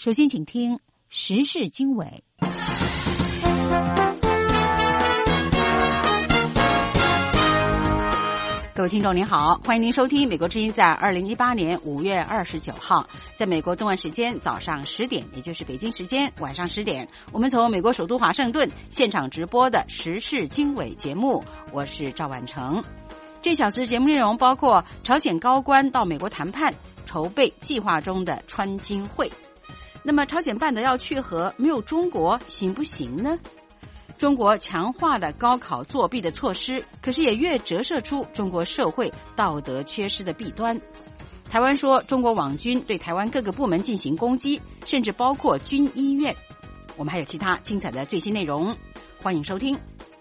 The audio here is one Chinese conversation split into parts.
首先，请听时事经纬。各位听众您好，欢迎您收听美国之音在2018年5月29号，在美国东岸时间早上10点，也就是北京时间晚上10点，我们从美国首都华盛顿现场直播的时事经纬节目，我是赵婉成。这小时节目内容包括朝鲜高官到美国谈判，筹备计划中的川金会。那么朝鲜半岛要去核，没有中国行不行呢？中国强化了高考作弊的措施，可是也越折射出中国社会道德缺失的弊端。台湾说中国网军对台湾各个部门进行攻击，甚至包括军医院。我们还有其他精彩的最新内容，欢迎收听。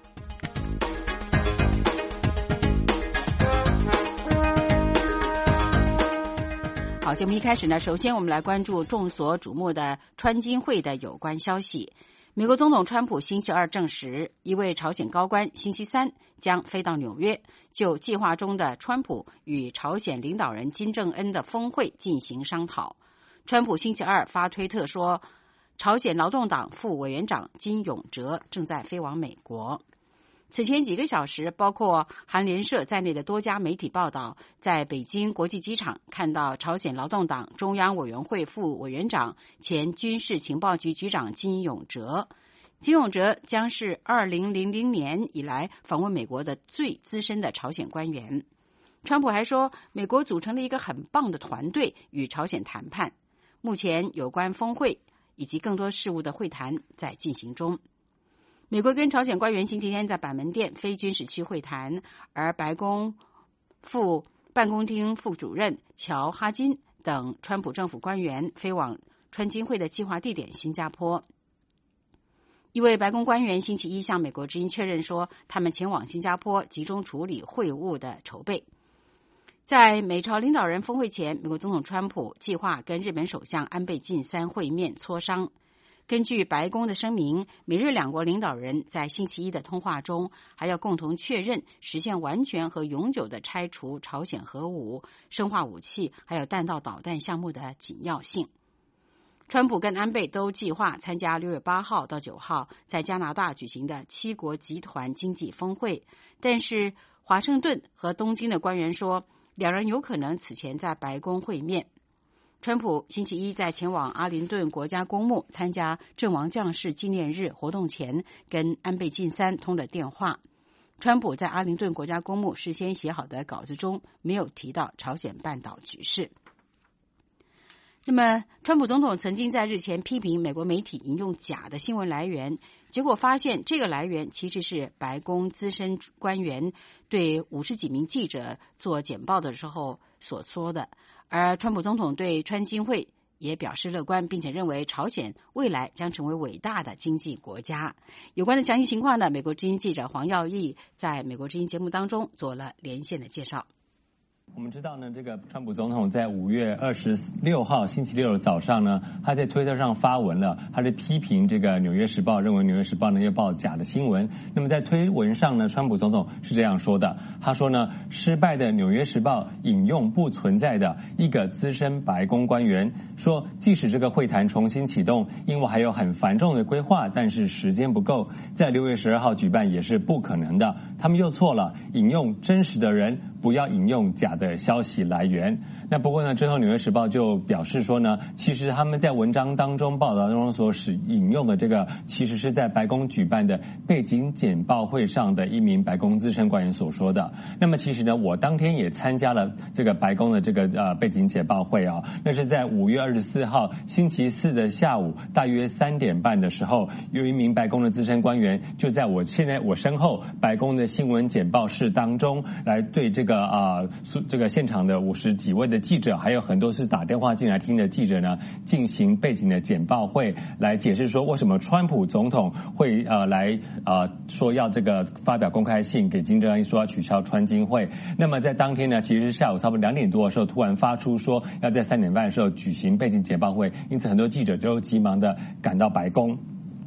好，节目一开始呢，首先我们来关注众所瞩目的川金会的有关消息。美国总统川普星期二证实，一位朝鲜高官星期三将飞到纽约，就计划中的川普与朝鲜领导人金正恩的峰会进行商讨。川普星期二发推特说，朝鲜劳动党副委员长金永哲正在飞往美国。此前几个小时，包括韩联社在内的多家媒体报道，在北京国际机场看到朝鲜劳动党中央委员会副委员长、前军事情报局局长金永哲。金永哲将是2000年以来访问美国的最资深的朝鲜官员。川普还说，美国组成了一个很棒的团队与朝鲜谈判，目前有关峰会以及更多事务的会谈在进行中。美国跟朝鲜官员星期天在板门店非军事区会谈，而白宫办公厅副主任乔哈金等川普政府官员飞往川金会的计划地点新加坡。一位白宫官员星期一向美国之音确认说，他们前往新加坡集中处理会务的筹备。在美朝领导人峰会前，美国总统川普计划跟日本首相安倍晋三会面磋商。根据白宫的声明，美日两国领导人在星期一的通话中还要共同确认实现完全和永久的拆除朝鲜核武、生化武器还有弹道导弹项目的紧要性。川普跟安倍都计划参加6月8号到9号在加拿大举行的7国集团经济峰会，但是华盛顿和东京的官员说，两人有可能此前在白宫会面。川普星期一在前往阿灵顿国家公墓参加阵亡将士纪念日活动前，跟安倍晋三通了电话。川普在阿灵顿国家公墓事先写好的稿子中没有提到朝鲜半岛局势。那么，川普总统曾经在日前批评美国媒体引用假的新闻来源，结果发现这个来源其实是白宫资深官员对50几名记者做简报的时候所说的。而川普总统对川金会也表示乐观，并且认为朝鲜未来将成为伟大的经济国家。有关的详细情况呢，美国之音记者黄耀义在美国之音节目当中做了连线的介绍。 我们知道呢，这个川普总统在5月26号星期六的早上呢，他在推特上发文了，他在批评这个《纽约时报》，认为《纽约时报》呢要报假的新闻。那么在推文上呢，川普总统是这样说的，他说呢，失败的《纽约时报》引用不存在的一个资深白宫官员说，即使这个会谈重新启动，因为还有很繁重的规划，但是时间不够，在6月12号举办也是不可能的。他们又错了，引用真实的人，不要引用假的消息来源。那不过呢，之后《纽约时报》就表示说呢，其实他们在文章当中报道当中所引用的这个，其实是在白宫举办的背景简报会上的一名白宫资深官员所说的。那么其实呢，我当天也参加了这个白宫的这个背景简报会啊，那是在5月24号星期四的下午大约3点半的时候，有一名白宫的资深官员就在我身后白宫的新闻简报室当中来对这个现场的50几位的记者，还有很多是打电话进来听的记者呢，进行背景的简报会，来解释说为什么川普总统会说要这个发表公开信给金正恩，说要取消川金会。那么在当天呢，其实是下午差不多2点多的时候，突然发出说要在3点半的时候举行背景简报会，因此很多记者都急忙的赶到白宫。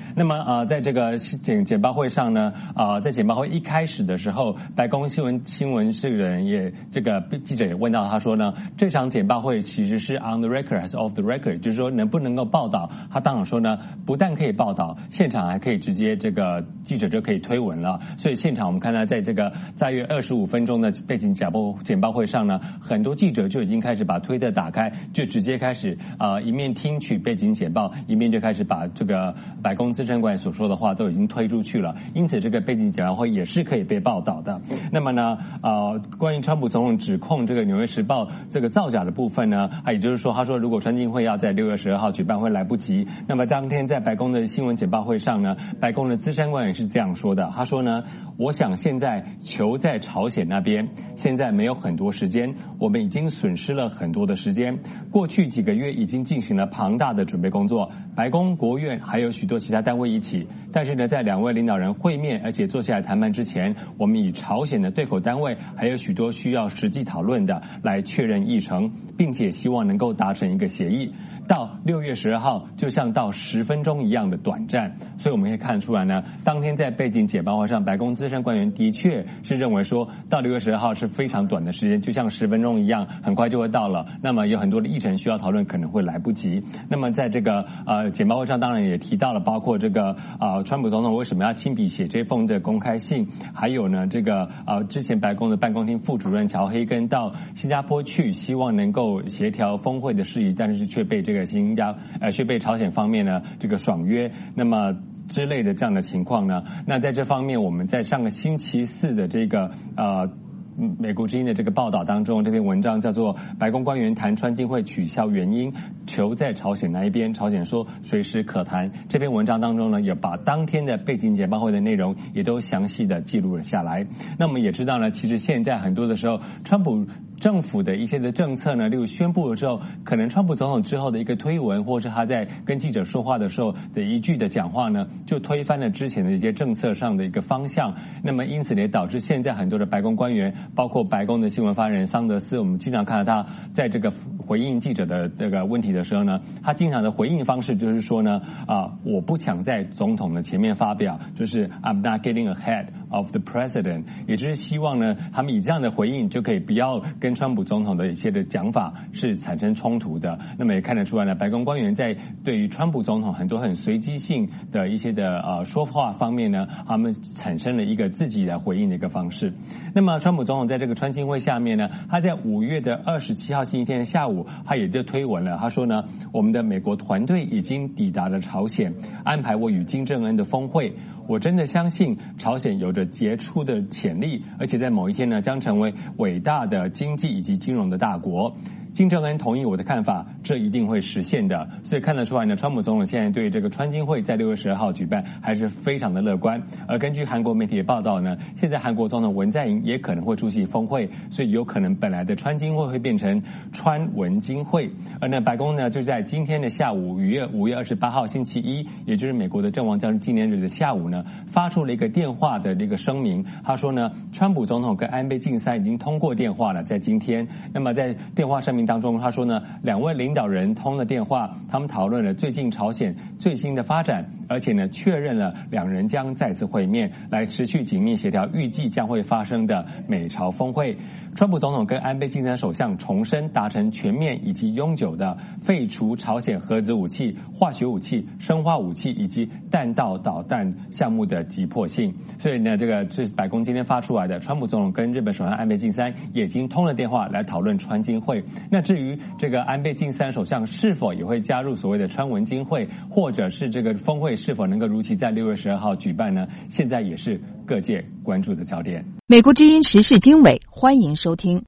那么在这个简报会上呢，在简报会一开始的时候，白宫新闻室的人也这个记者也问到，他说呢，这场简报会其实是 on the record 还是 off the record， 就是说能不能够报道？他当然说呢，不但可以报道，现场还可以直接这个记者就可以推文了。所以现场我们看到，在这个大约25分钟的背景简报会上呢，很多记者就已经开始把推特打开，就直接开始一面听取背景简报，一面就开始把这个白宫资深官员所说的话都已经推出去了。因此，这个背景简报会也是可以被报道的。那么呢，关于川普总统指控这个《纽约时报》这个造假的部分呢，也就是说，他说如果川金会要在6月12号举办会来不及，那么当天在白宫的新闻简报会上呢，白宫的资深官员是这样说的，他说呢，我想现在球在朝鲜那边，现在没有很多时间，我们已经损失了很多的时间，过去几个月已经进行了庞大的准备工作，白宫、国务院还有许多其他单位一起，但是呢，在两位领导人会面而且坐下来谈判之前，我们以朝鲜的对口单位还有许多需要实际讨论的来确认议程，并且希望能够达成一个协议。到6月12号就像到10分钟一样的短暂，所以我们可以看出来呢，当天在背景简报会上，白宫资深官员的确是认为说到6月12号是非常短的时间，就像10分钟一样，很快就会到了。那么有很多的议程需要讨论，可能会来不及。那么在这个简报会上，当然也提到了，包括这个川普总统为什么要亲笔写这封的公开信，还有呢这个之前白宫的办公厅副主任乔黑根到新加坡去，希望能够协调峰会的事宜，但是却被这个却被朝鲜方面呢这个爽约，那么之类的这样的情况呢，那在这方面我们在上个星期四的这个美国之音的这个报道当中，这篇文章叫做白宫官员谈川金会取消原因，球在朝鲜那一边，朝鲜说随时可谈。这篇文章当中呢，也把当天的背景简报会的内容也都详细的记录了下来。那我们也知道呢，其实现在很多的时候，川普政府的一些的政策呢，例如宣布的时候，可能川普总统之后的一个推文，或是他在跟记者说话的时候的一句的讲话呢，就推翻了之前的一些政策上的一个方向。那么因此也导致现在很多的白宫官员，包括白宫的新闻发言人桑德斯，我们经常看到他在这个回应记者的这个问题的时候呢，他经常的回应方式就是说呢，我不抢在总统的前面发表，就是 I'm not getting ahead of the president， 也就是希望呢，他们以这样的回应就可以不要跟川普总统的一些的讲法是产生冲突的。那么也看得出来呢，白宫官员在对于川普总统很多很随机性的一些的说话方面呢，他们产生了一个自己来回应的一个方式。那么川普总统在这个川金会下面呢，他在5月27号星期天下午，他也就推文了，他说呢，我们的美国团队已经抵达了朝鲜，安排我与金正恩的峰会。我真的相信朝鲜有着杰出的潜力，而且在某一天呢，将成为伟大的经济以及金融的大国。金正恩同意我的看法，这一定会实现的。所以看得出来呢，川普总统现在对这个川金会在6月12号举办还是非常的乐观。而根据韩国媒体的报道呢，现在韩国总统文在寅也可能会出席峰会，所以有可能本来的川金会会变成川文金会。而呢，白宫呢就在今天的下午5月28号星期一，也就是美国的阵亡将士纪念日的下午呢，发出了一个电话的这个声明。他说呢，川普总统跟安倍晋三已经通过电话了，在今天。那么在电话声明当中，他说呢，两位领导人通了电话，他们讨论了最近朝鲜最新的发展，而且呢，确认了两人将再次会面，来持续紧密协调预计将会发生的美朝峰会。川普总统跟安倍晋三首相重申达成全面以及永久的废除朝鲜核子武器、化学武器、生化武器以及弹道导弹项目的急迫性。所以呢，这个是白宫今天发出来的，川普总统跟日本首相安倍晋三也已经通了电话来讨论川金会。那至于这个安倍晋三首相是否也会加入所谓的川文金会，或者是这个峰会是否能够如期在6月12号举办呢？现在也是各界关注的焦点。 美国之音时事经纬，欢迎收听。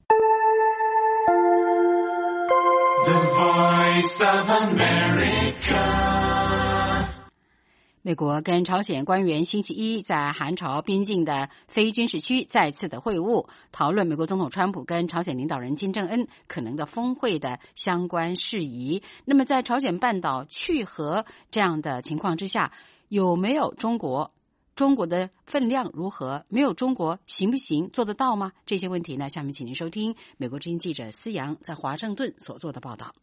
The Voice of America。 美国跟朝鲜官员星期一在韩朝边境的非军事区再次的会晤，讨论美国总统川普跟朝鲜领导人金正恩可能的峰会的相关事宜。那么在朝鲜半岛去核这样的情况之下，有没有中国的分量如何？没有中国行不行？做得到吗？这些问题呢，下面请您收听美国之音记者思阳在华盛顿所做的报道。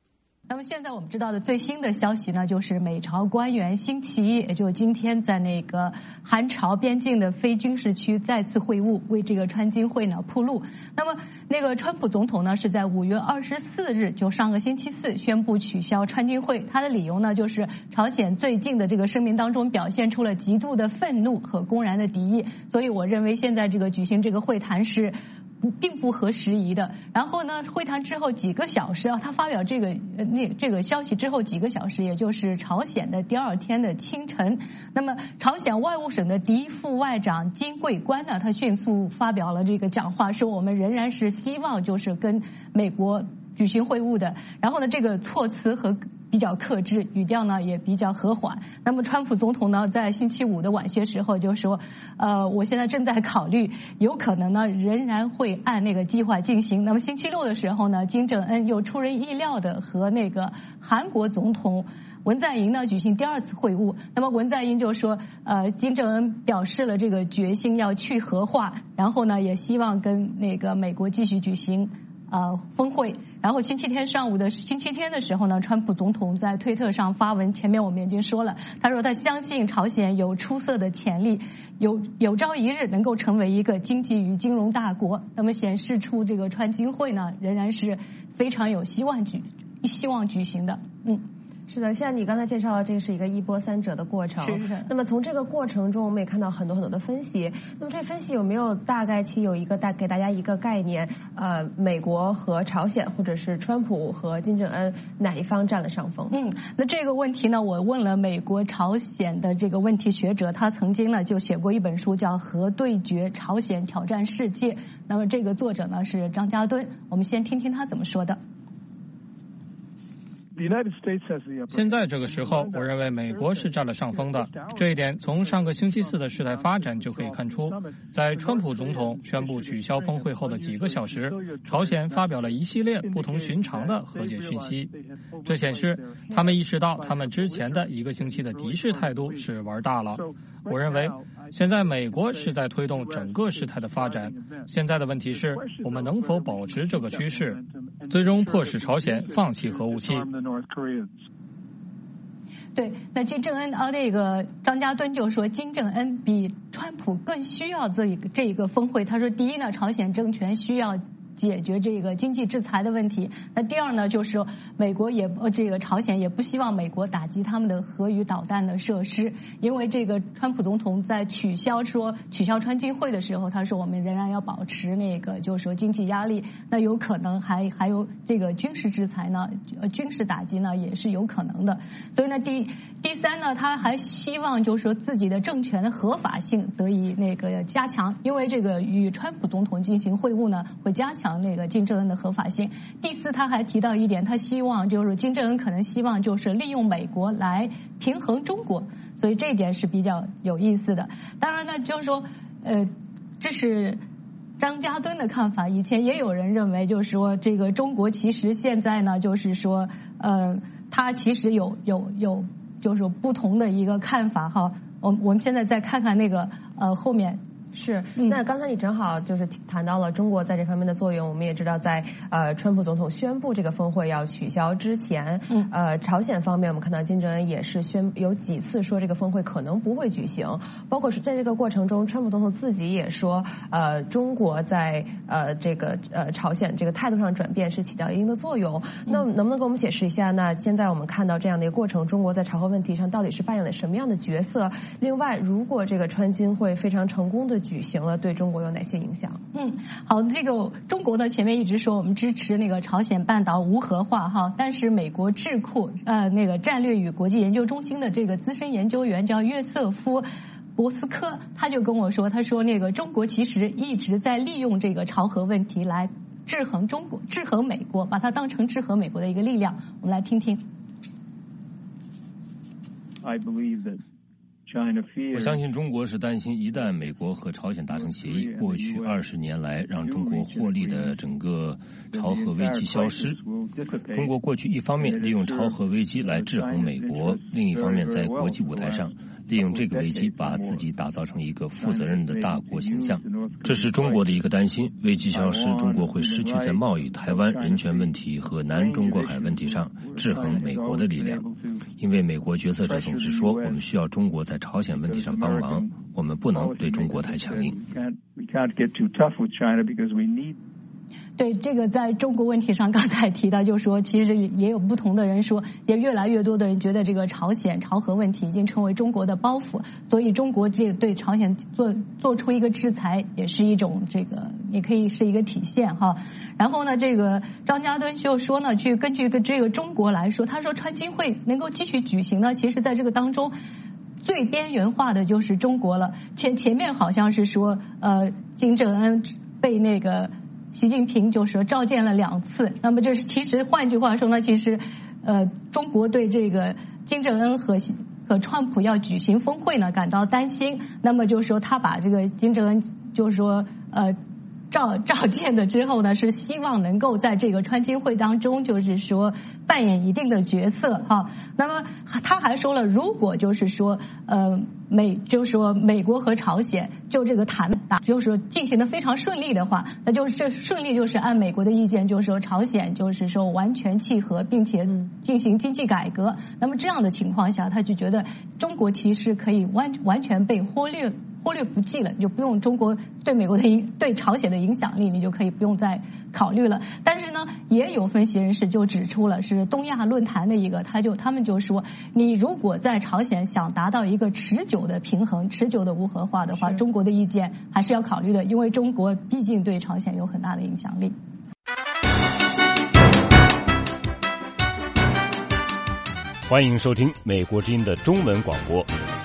那么现在我们知道的最新的消息呢，就是美朝官员星期一，也就是今天在那个韩朝边境的非军事区再次会晤，为这个川金会呢铺路。那么那个川普总统呢是在5月24日，就上个星期四宣布取消川金会，他的理由呢就是朝鲜最近的这个声明当中表现出了极度的愤怒和公然的敌意，所以我认为现在这个举行这个会谈是并不合时宜的。然后呢，会谈之后几个小时他发表这个消息之后几个小时，也就是朝鲜的第二天的清晨，那么朝鲜外务省的第一副外长金贵官呢，他迅速发表了这个讲话，说我们仍然是希望就是跟美国举行会晤的。然后呢，这个措辞和比较克制，语调呢也比较和缓。那么川普总统呢在星期五的晚些时候就说，我现在正在考虑，有可能呢仍然会按那个计划进行。那么星期六的时候呢，金正恩又出人意料的和那个韩国总统文在寅呢举行第二次会晤。那么文在寅就说，金正恩表示了这个决心要去核化，然后呢也希望跟那个美国继续举行峰会。然后星期天的时候呢，川普总统在推特上发文，前面我们已经说了，他说他相信朝鲜有出色的潜力，有朝一日能够成为一个经济与金融大国。那么显示出这个川金会呢仍然是非常有希望举行的。 是的，现在你刚才介绍了这是一个一波三折的过程。 是。 那么从这个过程中，我们也看到很多的分析。那么这分析有没有大概其有一个给大家一个概念？美国和朝鲜，或者是川普和金正恩哪一方占了上风？ 那这个问题呢，我问了美国朝鲜的这个问题学者，他曾经呢就写过一本书叫《核对决：朝鲜挑战世界》。那么这个作者呢是张家敦，我们先听听他怎么说的。 现在这个时候，我认为美国是占了上风的。这一点从上个星期四的事态发展就可以看出。在川普总统宣布取消峰会后的几个小时，朝鲜发表了一系列不同寻常的和解讯息。这显示他们意识到他们之前的一个星期的敌视态度是玩大了。我认为现在美国是在推动整个事态的发展。现在的问题是我们能否保持这个趋势，最终迫使朝鲜放弃核武器。 对，那金正恩那个张家敦就说，金正恩比川普更需要这一个峰会。他说，第一呢，朝鲜政权需要解决这个经济制裁的问题。那第二呢，就是美国朝鲜也不希望美国打击他们的核与导弹的设施，因为这个川普总统在取消川金会的时候，他说我们仍然要保持那个就是说经济压力，那有可能还有这个军事制裁呢，军事打击呢也是有可能的。所以呢，第三呢，他还希望就是说自己的政权的合法性得以那个加强，因为这个与川普总统进行会晤呢，会加强那个金正恩的合法性。第四，他还提到一点，他希望就是金正恩可能希望就是利用美国来平衡中国，所以这一点是比较有意思的。当然呢，就是说这是张家敦的看法。以前也有人认为就是说这个中国其实现在呢就是说他其实有就是不同的一个看法哈。我们现在再看看那个后面。 是，那刚才你正好就是谈到了中国在这方面的作用。我们也知道，在川普总统宣布这个峰会要取消之前，朝鲜方面我们看到金正恩也是有几次说这个峰会可能不会举行，包括是在这个过程中，川普总统自己也说，中国在这个朝鲜这个态度上转变是起到一定的作用。那能不能给我们解释一下？那现在我们看到这样的一个过程，中国在朝核问题上到底是扮演了什么样的角色？另外，如果这个川金会非常成功的举行了，对中国有哪些影响？ 好，这个中国呢前面一直说我们支持那个朝鲜半岛无核化哈，但是美国智库那个战略与国际研究中心的这个资深研究员叫约瑟夫博斯科，他就跟我说，他说那个中国其实一直在利用这个朝核问题来制衡美国，把它当成制衡美国的一个力量。我们来听听。 我相信中国是担心，一旦美国和朝鲜达成协议，过去20年来让中国获利的整个朝核危机消失。中国过去一方面利用朝核危机来制衡美国，另一方面在国际舞台上利用这个危机把自己打造成一个负责任的大国形象。这是中国的一个担心，危机消失，中国会失去在贸易、台湾人权问题和南中国海问题上制衡美国的力量。因为美国决策者总是说，我们需要中国在朝鲜问题上帮忙，我们不能对中国太强硬。 对，这个在中国问题上，刚才提到，就是说，其实也有不同的人说，也越来越多的人觉得这个朝核问题已经成为中国的包袱，所以中国这对朝鲜做出一个制裁，也是一种这个，也可以是一个体现哈。然后呢，这个张家敦就说呢，根据这个中国来说，他说川金会能够继续举行呢，其实在这个当中，最边缘化的就是中国了。前面好像是说，金正恩被那个习近平就是说召见了2次，那么就是其实换句话说呢，其实中国对这个金正恩和川普要举行峰会呢感到担心，那么就是说他把这个金正恩就是说召见了之后呢，是希望能够在这个川金会当中就是说扮演一定的角色哈。那么他还说了，如果就是说美国和朝鲜就这个谈就是进行的非常顺利的话，那就是这顺利就是按美国的意见，就是说朝鲜就是说完全契合，并且进行经济改革。那么这样的情况下，他就觉得中国其实可以完全被忽略不计了，你就不用中国对美国的对朝鲜的影响力，你就可以不用再考虑了。但是呢，也有分析人士就指出了，是东亚论坛的一个，他们就说，你如果在朝鲜想达到一个持久的平衡、持久的无核化的话，中国的意见还是要考虑的，因为中国毕竟对朝鲜有很大的影响力。 欢迎收听美国之音的中文广播。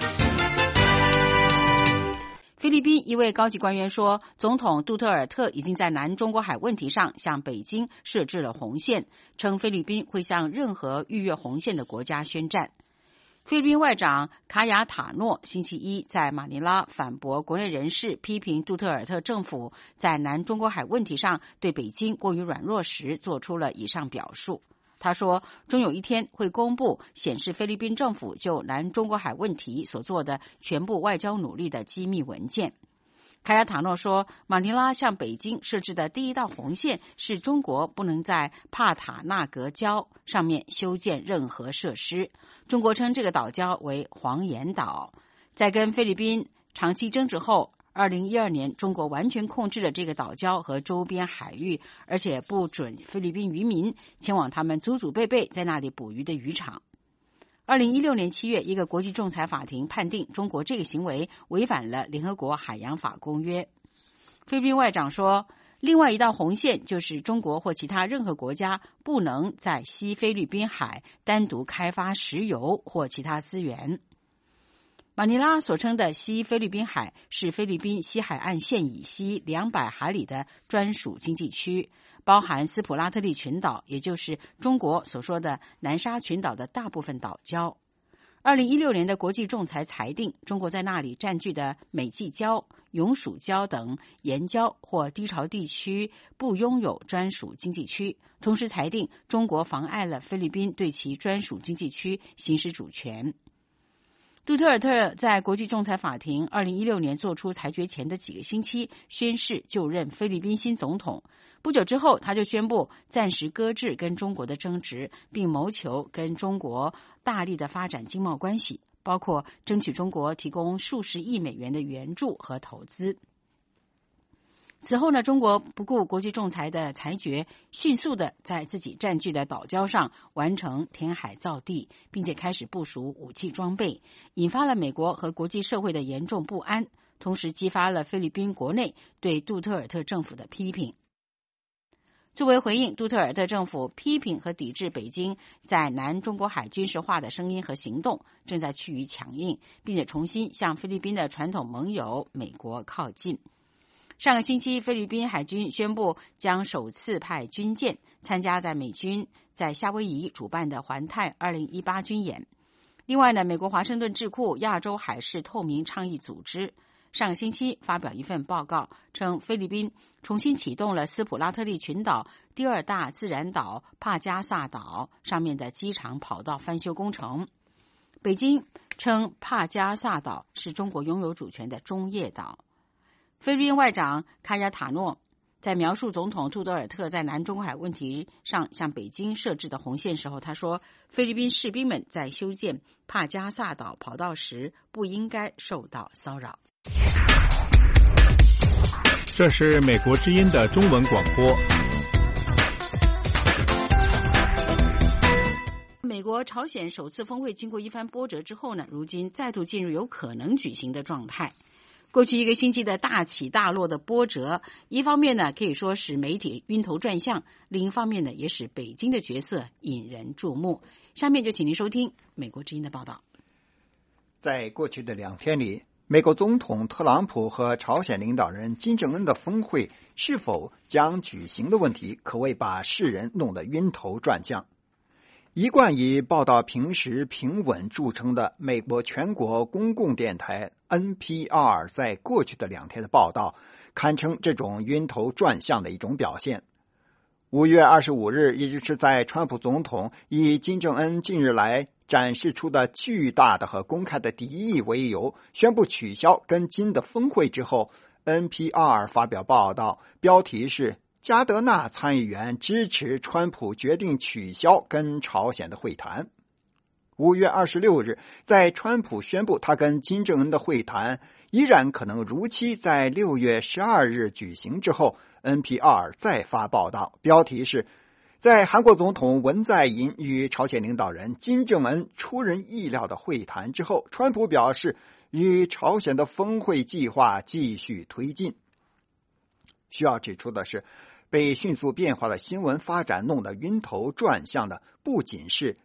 菲律宾一位高级官员说，总统杜特尔特已经在南中国海问题上向北京设置了红线，称菲律宾会向任何逾越红线的国家宣战。菲律宾外长卡亚塔诺星期一在马尼拉反驳国内人士批评杜特尔特政府在南中国海问题上对北京过于软弱时做出了以上表述。他说，终有一天会公布显示菲律宾政府就南中国海问题所做的全部外交努力的机密文件。卡亚塔诺说，马尼拉向北京设置的第一道红线是中国不能在帕塔纳格礁上面修建任何设施。中国称这个岛礁为黄岩岛。在跟菲律宾长期争执后，2012年，中国完全控制了这个岛礁和周边海域，而且不准菲律宾渔民前往他们祖祖辈辈在那里捕鱼的渔场。2016年7月，一个国际仲裁法庭判定中国这个行为违反了联合国海洋法公约。菲律宾外长说，另外一道红线就是中国或其他任何国家不能在西菲律宾海单独开发石油或其他资源。马尼拉所称的西菲律宾海是菲律宾西海岸线以西200海里的专属经济区，包含斯普拉特利群岛，也就是中国所说的南沙群岛的大部分岛礁。2016年的国际仲裁裁定，中国在那里占据的美济礁、永暑礁等岩礁或低潮地区不拥有专属经济区，同时裁定中国妨碍了菲律宾对其专属经济区行使主权。杜特尔特在国际仲裁法庭2016年做出裁决前的几个星期宣誓就任菲律宾新总统，不久之后他就宣布暂时搁置跟中国的争执，并谋求跟中国大力的发展经贸关系，包括争取中国提供数十亿美元的援助和投资。此后呢，中国不顾国际仲裁的裁决，迅速的在自己占据的岛礁上完成填海造地，并且开始部署武器装备，引发了美国和国际社会的严重不安，同时激发了菲律宾国内对杜特尔特政府的批评。作为回应，杜特尔特政府批评和抵制北京在南中国海军事化的声音和行动正在趋于强硬，并且重新向菲律宾的传统盟友美国靠近。上个星期，菲律宾海军宣布将首次派军舰参加在美军在夏威夷主办的环太2018军演。另外呢，美国华盛顿智库亚洲海事透明倡议组织上个星期发表一份报告，称菲律宾重新启动了斯普拉特利群岛第2大自然岛帕加萨岛上面的机场跑道翻修工程。北京称帕加萨岛是中国拥有主权的中业岛。菲律宾外长卡亚塔诺在描述总统杜特尔特在南中海问题上向北京设置的红线时候，他说，菲律宾士兵们在修建帕加萨岛跑道时不应该受到骚扰。 这是美国之音的中文广播。 美国朝鲜首次峰会经过一番波折之后呢，如今再度进入有可能举行的状态。过去一个星期的大起大落的波折，一方面呢可以说使媒体晕头转向，另一方面呢也使北京的角色引人注目。下面就请您收听美国之音的报道。 在过去的2天里，美国总统特朗普和朝鲜领导人金正恩的峰会是否将举行的问题，可谓把世人弄得晕头转向。一贯以报道平实平稳著称的美国全国公共电台 NPR 在过去的2天的报道，堪称这种晕头转向的一种表现。5月25日，也就是在川普总统以金正恩近日来展示出的巨大的和公开的敌意为由，宣布取消跟金的峰会之后， NPR 发表报道，标题是加德纳参议员支持川普决定取消跟朝鲜的会谈。5月26日，在川普宣布他跟金正恩的会谈依然可能如期在6月12日举行之后， NPR 再发报道，标题是在韩国总统文在寅与朝鲜领导人金正恩出人意料的会谈之后，川普表示与朝鲜的峰会计划继续推进。需要指出的是，被迅速变化的新闻发展弄得晕头转向的不仅是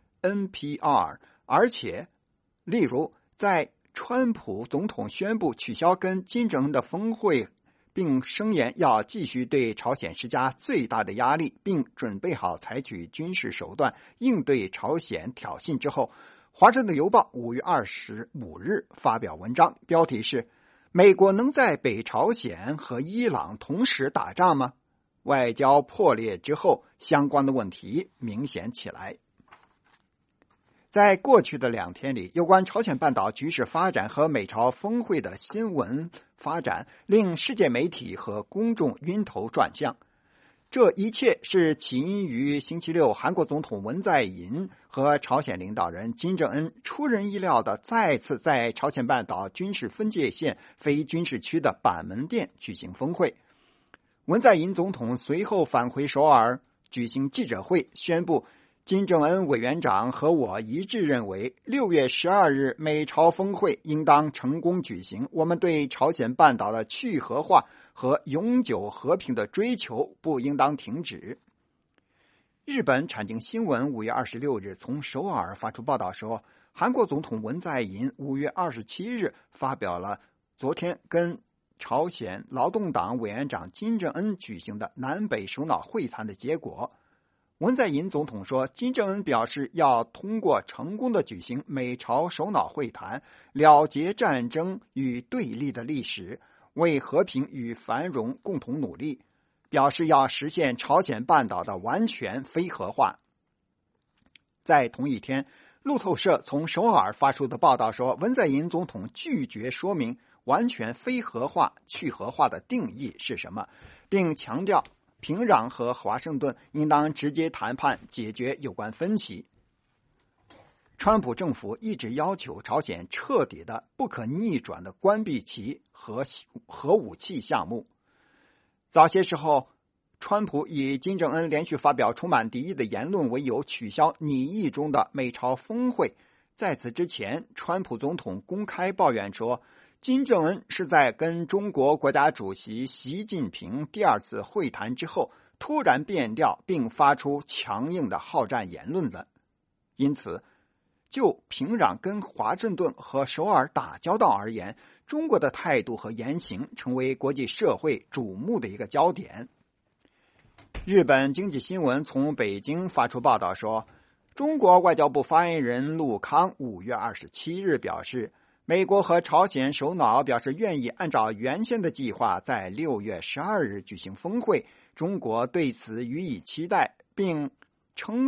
NPR， 而且例如在川普总统宣布取消跟金正恩的峰会，并声言要继续对朝鲜施加最大的压力，并准备好采取军事手段应对朝鲜挑衅之后，华盛顿邮报5月25日发表文章，标题是美国能在北朝鲜和伊朗同时打仗吗？外交破裂之后，相关的问题明显起来。在过去的2天里，有关朝鲜半岛局势发展和美朝峰会的新闻发展，令世界媒体和公众晕头转向。这一切是起因于星期六韩国总统文在寅和朝鲜领导人金正恩出人意料的再次在朝鲜半岛军事分界线非军事区的板门店举行峰会。文在寅总统随后返回首尔举行记者会，宣布金正恩委员长和我一致认为6月12日美朝峰会应当成功举行，我们对朝鲜半岛的去核化和永久和平的追求不应当停止。日本产经新闻5月26日从首尔发出报道说，韩国总统文在寅5月27日发表了昨天跟朝鲜劳动党委员长金正恩举行的南北首脑会谈的结果。文在寅总统说，金正恩表示要通过成功的举行美朝首脑会谈，了结战争与对立的历史，为和平与繁荣共同努力，表示要实现朝鲜半岛的完全非核化。在同一天，路透社从首尔发出的报道说，文在寅总统拒绝说明完全非核化、去核化的定义是什么，并强调平壤和华盛顿应当直接谈判解决有关分歧。川普政府一直要求朝鲜彻底的、不可逆转的关闭其核武器项目。早些时候，川普以金正恩连续发表充满敌意的言论为由，取消拟议中的美朝峰会。在此之前，川普总统公开抱怨说，金正恩是在跟中国国家主席习近平第2次会谈之后突然变调，并发出强硬的好战言论的。因此，就平壤跟华盛顿和首尔打交道而言，中国的态度和言行成为国际社会瞩目的一个焦点。日本经济新闻从北京发出报道说，中国外交部发言人陆康5月27日表示，美国和朝鲜首脑表示愿意按照原先的计划在6月12日举行峰会，中国对此予以期待，并称赞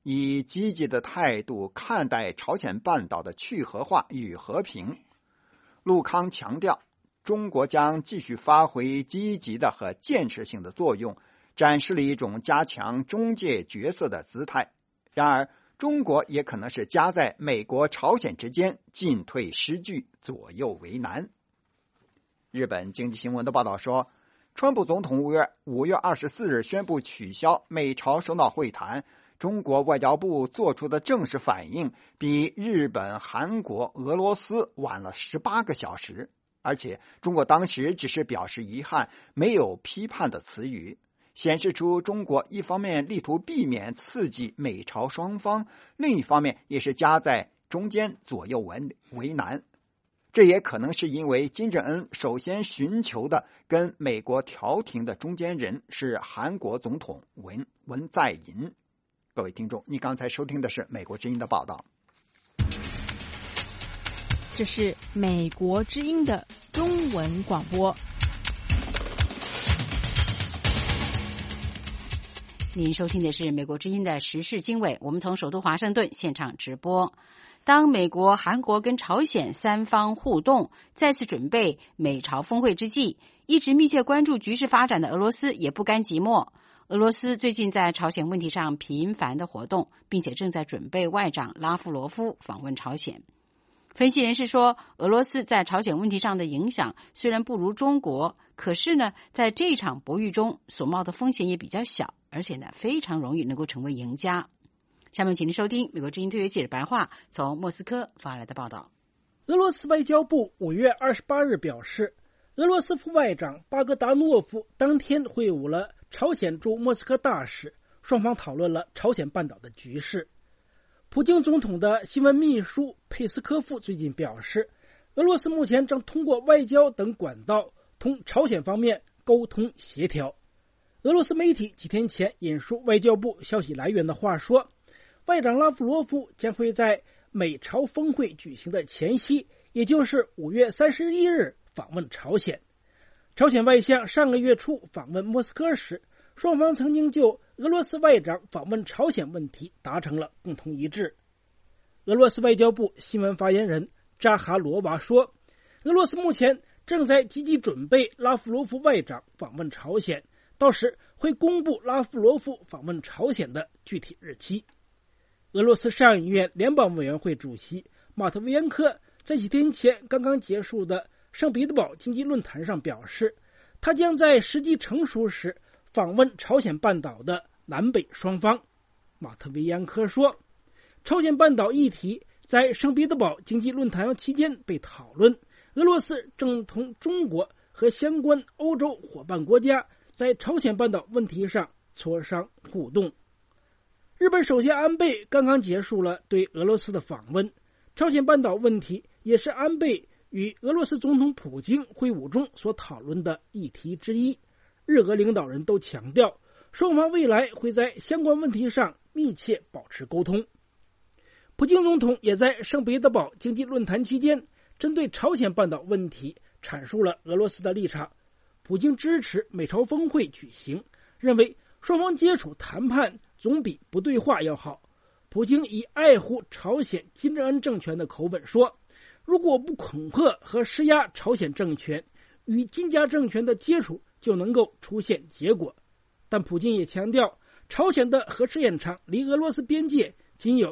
以积极的态度看待朝鲜半岛的去核化与和平。陆康强调，中国将继续发挥积极的和建设性的作用，展示了一种加强中介角色的姿态。然而，中国也可能是夹在美国、朝鲜之间，进退失据，左右为难。日本经济新闻的报道说，川普总统5月24日宣布取消美朝首脑会谈，中国外交部做出的正式反应比日本、韩国、俄罗斯晚了18个小时，而且中国当时只是表示遗憾，没有批判的词语，显示出中国一方面力图避免刺激美朝双方，另一方面也是夹在中间，左右为难。这也可能是因为金正恩首先寻求的跟美国调停的中间人是韩国总统文在寅。各位听众，你刚才收听的是美国之音的报道。 这是美国之音的中文广播。 您收听的是美国之音的时事经纬，我们从首都华盛顿现场直播。当美国、韩国跟朝鲜三方互动，再次准备美朝峰会之际，一直密切关注局势发展的俄罗斯也不甘寂寞。俄罗斯最近在朝鲜问题上频繁的活动，并且正在准备外长拉夫罗夫访问朝鲜。分析人士说，俄罗斯在朝鲜问题上的影响虽然不如中国，可是呢，在这场博弈中所冒的风险也比较小，而且呢，非常容易能够成为赢家。下面请您收听美国之音特约记者白话从莫斯科发来的报道。 俄罗斯外交部5月28日表示，俄罗斯副外长巴格达诺夫当天会晤了朝鲜驻莫斯科大使，双方讨论了朝鲜半岛的局势。普京总统的新闻秘书佩斯科夫最近表示，俄罗斯目前正通过外交等管道同朝鲜方面沟通协调。俄罗斯媒体几天前引述外交部消息来源的话说，外长拉夫罗夫将会在美朝峰会举行的前夕，也就是5月31日访问朝鲜。朝鲜外相上个月初访问莫斯科时，双方曾经就俄罗斯外长访问朝鲜问题达成了共同一致。俄罗斯外交部新闻发言人扎哈罗娃说，俄罗斯目前正在积极准备拉夫罗夫外长访问朝鲜，到时会公布拉夫罗夫访问朝鲜的具体日期。俄罗斯上议院联邦委员会主席马特维扬科在几天前刚刚结束的圣彼得堡经济论坛上表示，他将在时机成熟时访问朝鲜半岛的南北双方。马特维扬科说，朝鲜半岛议题在圣彼得堡经济论坛期间被讨论，俄罗斯正同中国和相关欧洲伙伴国家在朝鲜半岛问题上磋商互动。日本首相安倍刚刚结束了对俄罗斯的访问，朝鲜半岛问题也是安倍与俄罗斯总统普京会晤中所讨论的议题之一。日俄领导人都强调，双方未来会在相关问题上密切保持沟通。普京总统也在圣彼得堡经济论坛期间，针对朝鲜半岛问题阐述了俄罗斯的立场。普京支持美朝峰会举行，认为双方接触谈判总比不对话要好。普京以爱护朝鲜金正恩政权的口吻说，如果不恐吓和施压朝鲜政权，与金家政权的接触就能够出现结果。但普京也强调，朝鲜的核试验场离俄罗斯边界仅有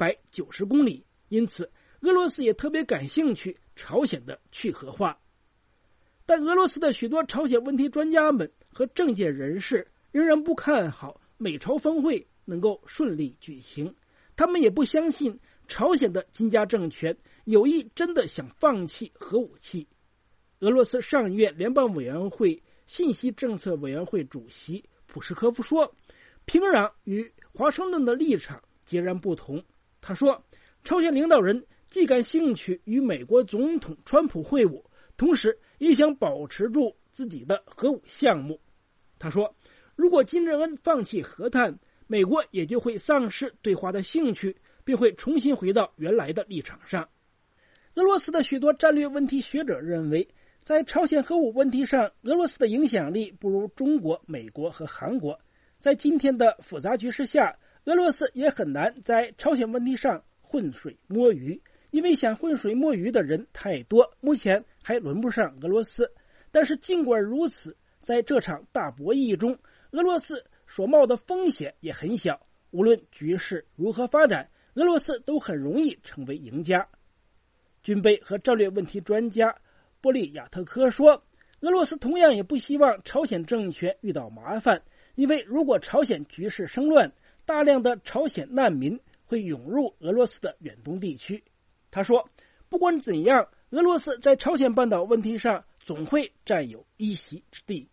190公里，因此俄罗斯也特别感兴趣朝鲜的去核化。但俄罗斯的许多朝鲜问题专家们和政界人士仍然不看好美朝峰会能够顺利举行，他们也不相信朝鲜的金家政权有意真的想放弃核武器。俄罗斯上议院联邦委员会信息政策委员会主席普什科夫说，平壤与华盛顿的立场截然不同。他说，朝鲜领导人既感兴趣与美国总统川普会晤，同时也想保持住自己的核武项目。他说，如果金正恩放弃核弹，美国也就会丧失对华的兴趣，并会重新回到原来的立场上。俄罗斯的许多战略问题学者认为，在朝鲜核武问题上，俄罗斯的影响力不如中国、美国和韩国。在今天的复杂局势下， 俄罗斯也很难在朝鲜问题上浑水摸鱼，因为想浑水摸鱼的人太多，目前还轮不上俄罗斯。但是尽管如此，在这场大博弈中，俄罗斯所冒的风险也很小。无论局势如何发展，俄罗斯都很容易成为赢家。军备和战略问题专家波利亚特科说，俄罗斯同样也不希望朝鲜政权遇到麻烦，因为如果朝鲜局势生乱，大量的朝鲜难民会涌入俄罗斯的远东地区。他说，不管怎样，俄罗斯在朝鲜半岛问题上总会占有一席之地。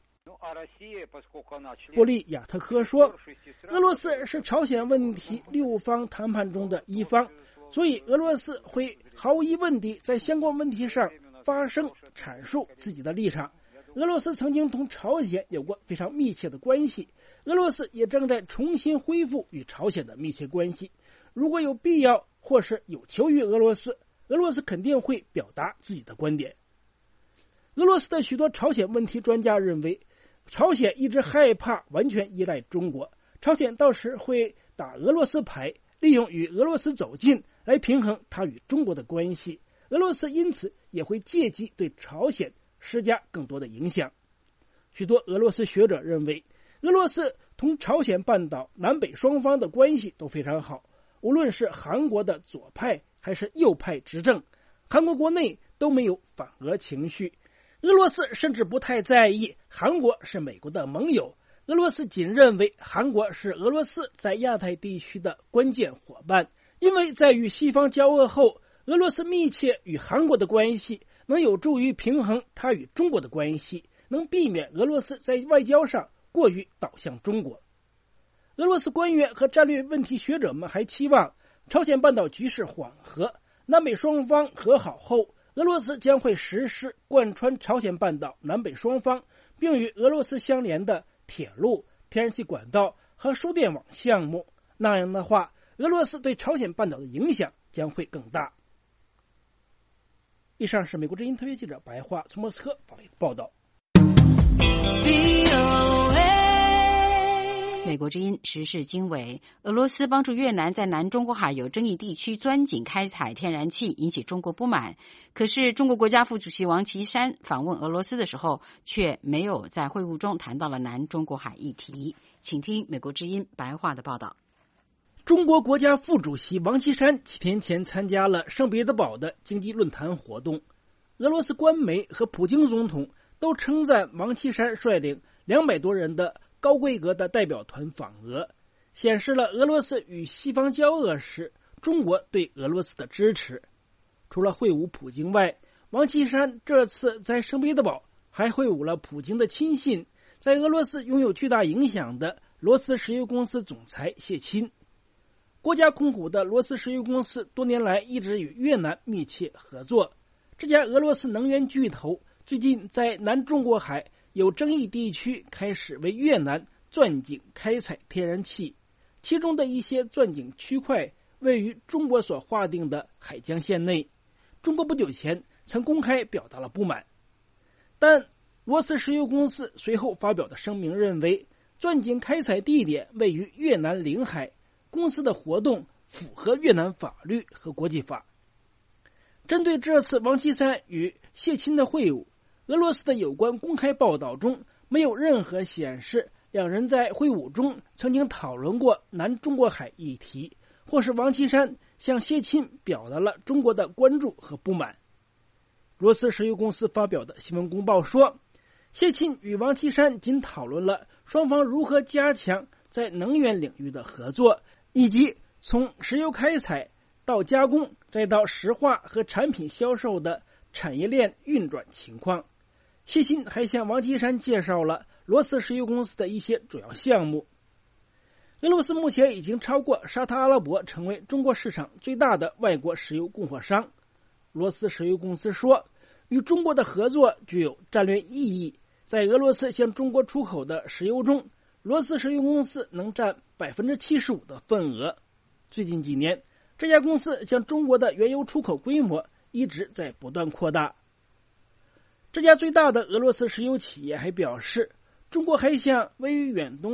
波利亚特科说，俄罗斯是朝鲜问题6方谈判中的一方，所以俄罗斯会毫无疑问地在相关问题上发声阐述自己的立场。俄罗斯曾经同朝鲜有过非常密切的关系，俄罗斯也正在重新恢复与朝鲜的密切关系。如果有必要或是有求于俄罗斯肯定会表达自己的观点。俄罗斯的许多朝鲜问题专家认为，朝鲜一直害怕完全依赖中国，朝鲜到时会打俄罗斯牌，利用与俄罗斯走近来平衡它与中国的关系。俄罗斯因此也会借机对朝鲜施加更多的影响。许多俄罗斯学者认为，俄罗斯同朝鲜半岛南北双方的关系都非常好，无论是韩国的左派还是右派执政，韩国国内都没有反俄情绪。俄罗斯甚至不太在意韩国是美国的盟友，俄罗斯仅认为韩国是俄罗斯在亚太地区的关键伙伴，因为在与西方交恶后，俄罗斯密切与韩国的关系能有助于平衡它与中国的关系，能避免俄罗斯在外交上过于倒向中国。俄罗斯官员和战略问题学者们还期望朝鲜半岛局势缓和，南北双方和好后，俄罗斯将会实施贯穿朝鲜半岛南北双方并与俄罗斯相连的铁路、天然气管道和输电网项目，那样的话，俄罗斯对朝鲜半岛的影响将会更大。以上是美国之音特约记者白桦从莫斯科发来的报道。 美国之音时事经纬，俄罗斯帮助越南在南中国海有争议地区钻井开采天然气，引起中国不满。可是中国国家副主席王岐山访问俄罗斯的时候，却没有在会晤中谈到了南中国海议题。请听美国之音白桦的报道。 中国国家副主席王岐山7天前参加了圣彼得堡的经济论坛活动。俄罗斯官媒和普京总统都称赞王岐山率领200多人的高规格的代表团访俄，显示了俄罗斯与西方交恶时中国对俄罗斯的支持。除了会晤普京外，王岐山这次在圣彼得堡还会晤了普京的亲信，在俄罗斯拥有巨大影响的罗斯石油公司总裁谢钦。国家控股的罗斯石油公司多年来一直与越南密切合作，这家俄罗斯能源巨头最近在南中国海有争议地区开始为越南钻井开采天然气，其中的一些钻井区块位于中国所划定的海江线内。中国不久前曾公开表达了不满，但罗斯石油公司随后发表的声明认为，钻井开采地点位于越南领海，公司的活动符合越南法律和国际法。针对这次王岐山与谢钦的会晤，俄罗斯的有关公开报道中没有任何显示两人在会晤中曾经讨论过南中国海议题，或是王岐山向谢钦表达了中国的关注和不满。罗斯石油公司发表的新闻公报说，谢钦与王岐山仅讨论了双方如何加强在能源领域的合作，以及从石油开采到加工再到石化和产品销售的产业链运转情况。谢钦还向王岐山介绍了罗斯石油公司的一些主要项目。俄罗斯目前已经超过沙特阿拉伯，成为中国市场最大的外国石油供货商。罗斯石油公司说，与中国的合作具有战略意义，在俄罗斯向中国出口的石油中，罗斯石油公司能占 75% 的份额。最近几年，这家公司向中国的原油出口规模一直在不断扩大。这家最大的俄罗斯石油企业还表示，中国还向位于远东的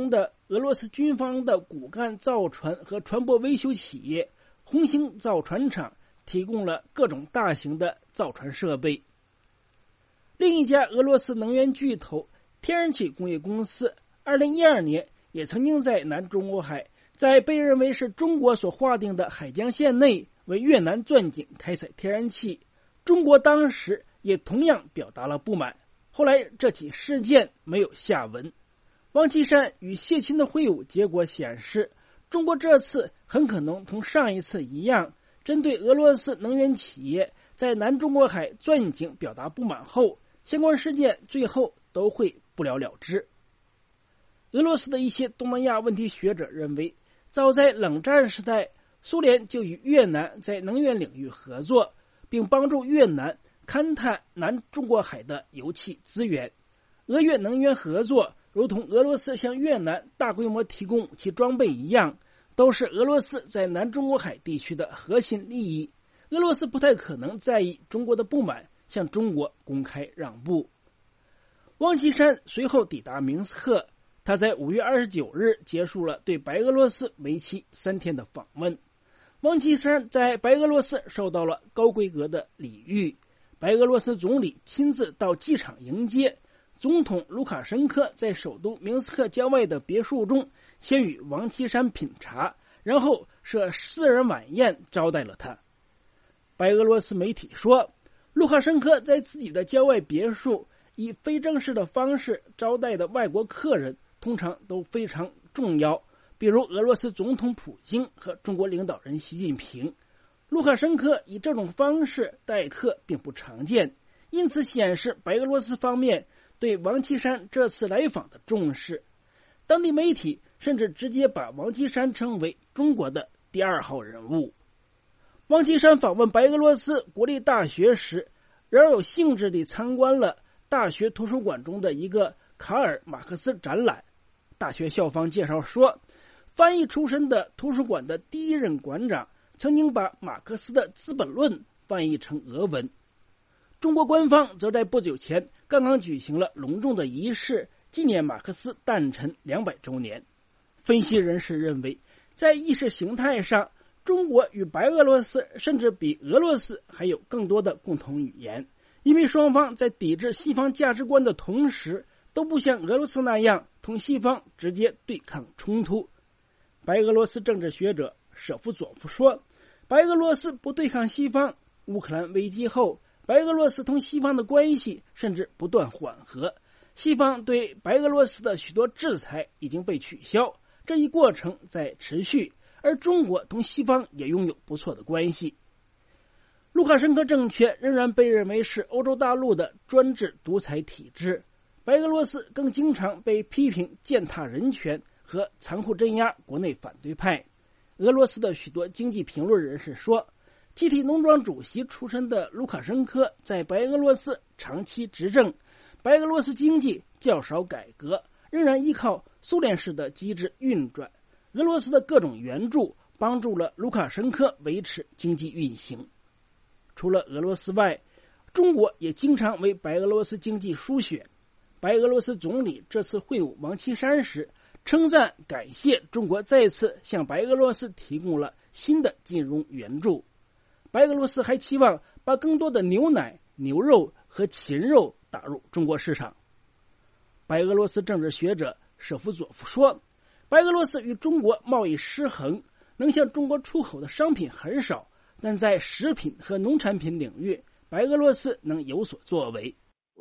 俄罗斯军方的骨干造船和船舶维修企业红星造船厂提供了各种大型的造船设备。另一家俄罗斯能源巨头天然气工业公司2012年也曾经在南中国海，在被认为是中国所划定的海疆线内为越南钻井开采天然气，中国当时也同样表达了不满。后来这起事件没有下文。王岐山与谢钦的会晤结果显示，中国这次很可能同上一次一样，针对俄罗斯能源企业在南中国海钻井表达不满后，相关事件最后都会不了了之。俄罗斯的一些东南亚问题学者认为，早在冷战时代，苏联就与越南在能源领域合作，并帮助越南勘探南中国海的油气资源。俄越能源合作如同俄罗斯向越南大规模提供武器装备一样，都是俄罗斯在南中国海地区的核心利益。俄罗斯不太可能在意中国的不满，向中国公开让步。王岐山随后抵达明斯克，他在5月29日结束了对白俄罗斯为期3天的访问。王岐山在白俄罗斯受到了高规格的礼遇，白俄罗斯总理亲自到机场迎接，总统卢卡申科在首都明斯克郊外的别墅中先与王岐山品茶，然后设私人晚宴招待了他。白俄罗斯媒体说，卢卡申科在自己的郊外别墅以非正式的方式招待的外国客人通常都非常重要，比如俄罗斯总统普京和中国领导人习近平。卢卡申科以这种方式待客并不常见，因此显示白俄罗斯方面对王岐山这次来访的重视。当地媒体甚至直接把王岐山称为中国的第2号人物。王岐山访问白俄罗斯国立大学时，饶有兴致地参观了大学图书馆中的一个卡尔马克思展览。大学校方介绍说，翻译出身的图书馆的第1任馆长曾经把马克思的《资本论》翻译成俄文。中国官方则在不久前刚刚举行了隆重的仪式，纪念马克思诞辰200周年。分析人士认为，在意识形态上，中国与白俄罗斯甚至比俄罗斯还有更多的共同语言，因为双方在抵制西方价值观的同时，都不像俄罗斯那样同西方直接对抗冲突。白俄罗斯政治学者舍夫佐夫说，白俄罗斯不对抗西方，乌克兰危机后，白俄罗斯同西方的关系甚至不断缓和，西方对白俄罗斯的许多制裁已经被取消，这一过程在持续，而中国同西方也拥有不错的关系。卢卡申科政权仍然被认为是欧洲大陆的专制独裁体制，白俄罗斯更经常被批评践踏人权和残酷镇压国内反对派。俄罗斯的许多经济评论人士说，集体农庄主席出身的卢卡申科在白俄罗斯长期执政，白俄罗斯经济较少改革，仍然依靠苏联式的机制运转。俄罗斯的各种援助帮助了卢卡申科维持经济运行。除了俄罗斯外，中国也经常为白俄罗斯经济输血。白俄罗斯总理这次会晤王岐山时，称赞感谢中国再次向白俄罗斯提供了新的金融援助。白俄罗斯还期望把更多的牛奶、牛肉和禽肉打入中国市场。白俄罗斯政治学者舍夫佐夫说，白俄罗斯与中国贸易失衡，能向中国出口的商品很少，但在食品和农产品领域，白俄罗斯能有所作为。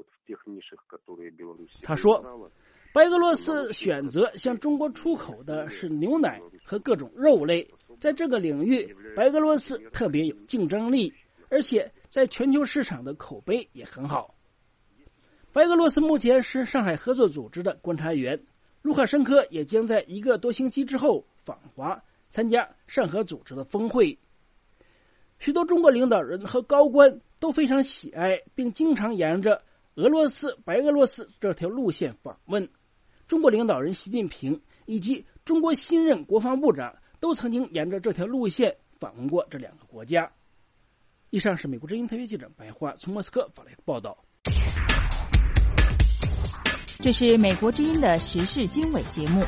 他说，白俄罗斯选择向中国出口的是牛奶和各种肉类，在这个领域，白俄罗斯特别有竞争力，而且在全球市场的口碑也很好。白俄罗斯目前是上海合作组织的观察员，卢卡申科也将在1个多星期之后访华，参加上合组织的峰会。许多中国领导人和高官都非常喜爱，并经常沿着俄罗斯、白俄罗斯这条路线访问。中国领导人习近平以及中国新任国防部长都曾经沿着这条路线访问过这2个国家。以上是美国之音特约记者白桦从莫斯科发来的报道。 这是美国之音的时事经纬节目。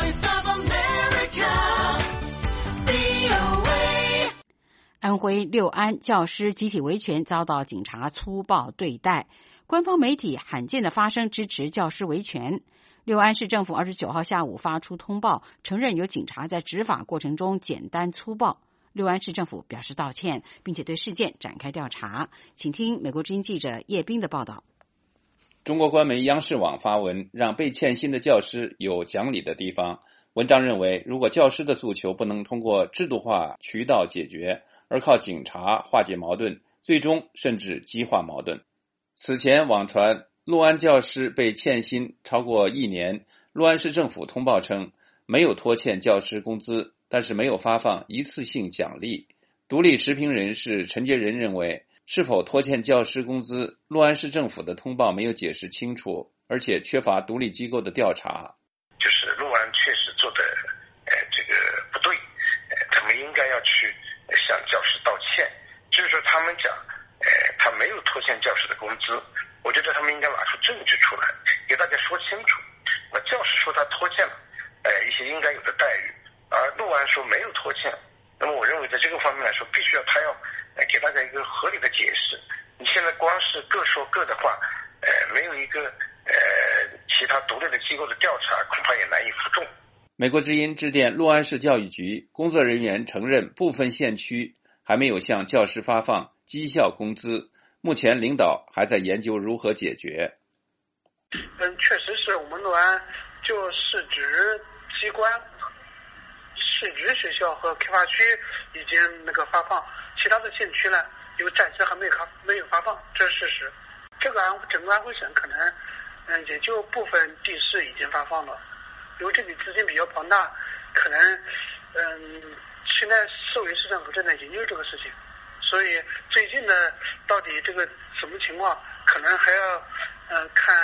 安徽六安教师集体维权遭到警察粗暴对待，官方媒体罕见的发声支持教师维权。六安市政府29号下午发出通报，承认有警察在执法过程中简单粗暴。六安市政府表示道歉，并且对事件展开调查。请听美国之音记者叶斌的报道。 中国官媒央视网发文，让被欠薪的教师有讲理的地方。文章认为，如果教师的诉求不能通过制度化渠道解决，而靠警察化解矛盾，最终甚至激化矛盾。此前网传六安教师被欠薪超过1年，六安市政府通报称没有拖欠教师工资，但是没有发放一次性奖励。独立时评人士陈杰仁认为，是否拖欠教师工资，六安市政府的通报没有解释清楚，而且缺乏独立机构的调查。 就是六安确实做的这个不对，他们应该要去向教师道歉。就是说他们讲他没有拖欠教师的工资，我觉得他们应该拿出证据出来给大家说清楚。那教师说他拖欠了一些应该有的待遇，而六安说没有拖欠，那么我认为在这个方面来说，必须要他要给大家一个合理的解释。你现在光是各说各的话，没有一个其他独立的机构的调查，恐怕也难以服众。 美国之音致电六安市教育局，工作人员承认部分县区还没有向教师发放绩效工资，目前领导还在研究如何解决。 确实是我们六安就市直机关、市直学校和开发区已经发放，其他的县区呢有暂时还没有发放，这是事实。这个整个安徽省可能也就部分地市已经发放了，因为这笔资金比较庞大，可能现在市委市政府正在研究这个事情，所以最近呢到底这个什么情况，可能还要看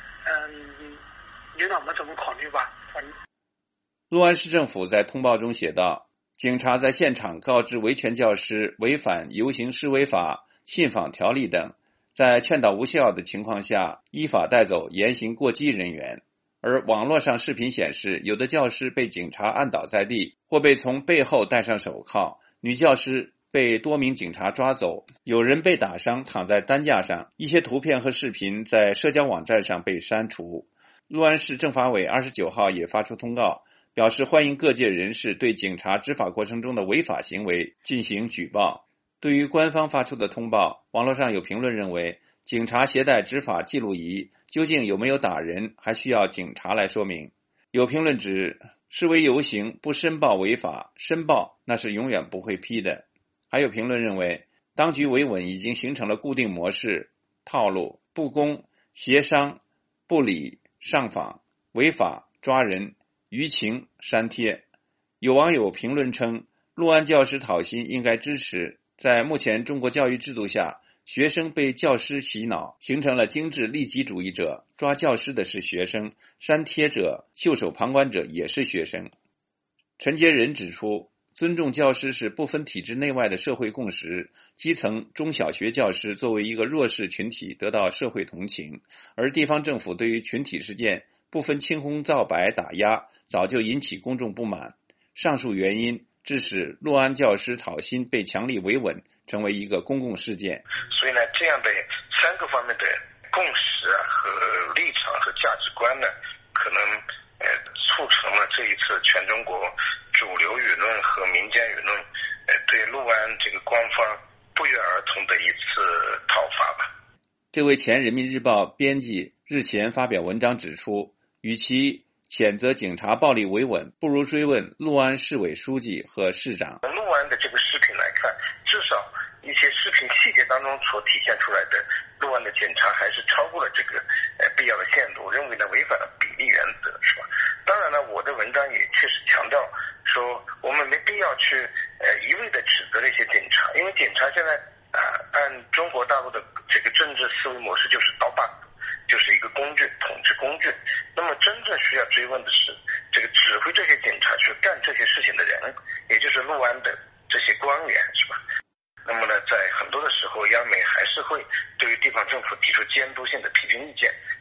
领导们怎么考虑吧。 六安市政府在通报中写道，警察在现场告知维权教师违反游行示威法、信访条例等，在劝导无效的情况下依法带走言行过激人员。而网络上视频显示，有的教师被警察按倒在地，或被从背后戴上手铐，女教师被多名警察抓走，有人被打伤躺在担架上，一些图片和视频在社交网站上被删除。六安市政法委29号也发出通告，表示欢迎各界人士对警察执法过程中的违法行为进行举报。对于官方发出的通报，网络上有评论认为，警察携带执法记录仪究竟有没有打人，还需要警察来说明。有评论指，示威游行不申报违法，申报那是永远不会批的。还有评论认为，当局维稳已经形成了固定模式、套路，不公、协商、不理、上访、违法、抓人、舆情、删帖。有网友评论称，六安教师讨薪应该支持。在目前中国教育制度下，学生被教师洗脑，形成了精致利己主义者，抓教师的是学生，删帖者、袖手旁观者也是学生。陈杰仁指出，尊重教师是不分体制内外的社会共识，基层中小学教师作为一个弱势群体得到社会同情，而地方政府对于群体事件不分青红皂白打压，早就引起公众不满。上述原因致使六安教师讨薪被强力维稳成为一个公共事件。 所以呢，这样的3个方面的共识和立场和价值观呢，可能促成了这一次全中国主流舆论和民间舆论对六安这个官方不约而同的一次讨伐吧。 这位前人民日报编辑日前发表文章指出，与其谴责警察暴力维稳，不如追问六安市委书记和市长。 从六安的这个视频来看，至少一些视频细节当中所体现出来的六安的检查还是超过了这个必要的限度，我认为呢违反了比例原则，是吧？当然呢，我的文章也确实强调说，我们没必要去一味的指责那些警察，因为警察现在按中国大陆的这个政治思维模式就是刀把子，就是一个工具，统治工具。那么真正需要追问的是这个指挥这些警察去干这些事情的人，也就是六安的这些官员，是吧？那么呢，在很多的时候，央美还是会对于地方政府提出监督性的批评意见。